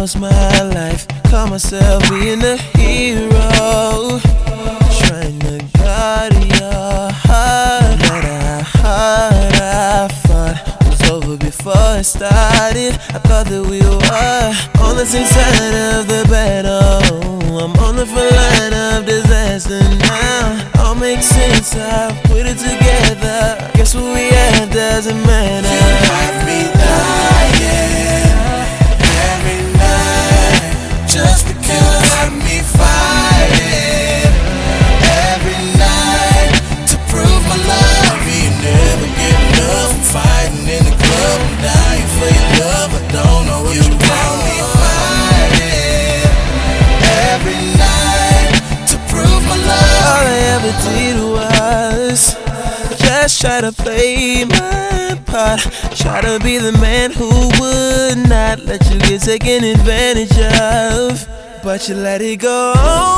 lost my life, call myself being a hero, trying to guard your heart. That I fought was over before it started. I thought that we were on the same side of the battle. I'm on the front line of disaster now. All makes sense, I put it together. Guess what we had doesn't matter. You have me dying every night, just because have me fighting every night to prove my love. You never get enough. I'm fighting in the club, I'm dying for your love. I don't know what you want me fighting every night to prove my love. All I ever did was just try to play my part, try to be the man who would not let you get taken advantage of. But you let it go,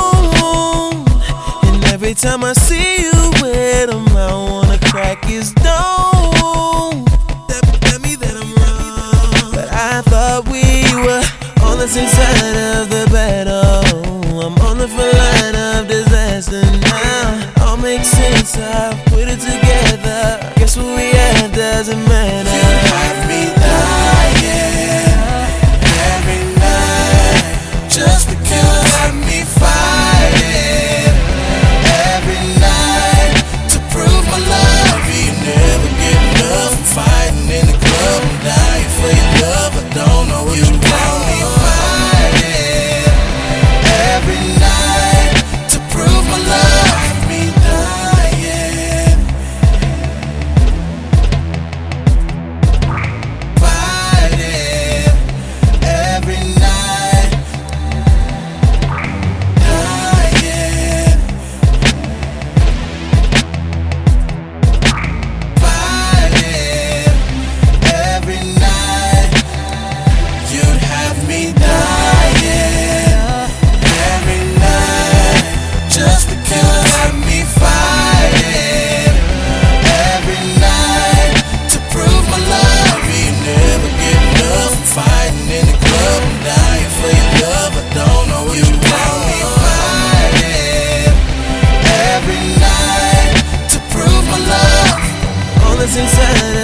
and every time I see you with him, I wanna crack his dome. Tell me that I'm wrong, but I thought we were on the same side of the battle. I'm on the front line of disaster now. All makes sense, I put it together. Guess what we had doesn't matter. You have me dying every night, just because have me fighting every night to prove my love. You never get enough. I'm fighting in the club, I'm dying for your love. I don't know what you want me fighting every night to prove my love. Me dying, fighting every night, dying, fighting every night. You'd have me dying every night, just because have me fighting every night to prove my love. You never get enough. I'm fighting in the club, I'm dying for your love. I don't know what you want me fighting every night to prove my love. On the same side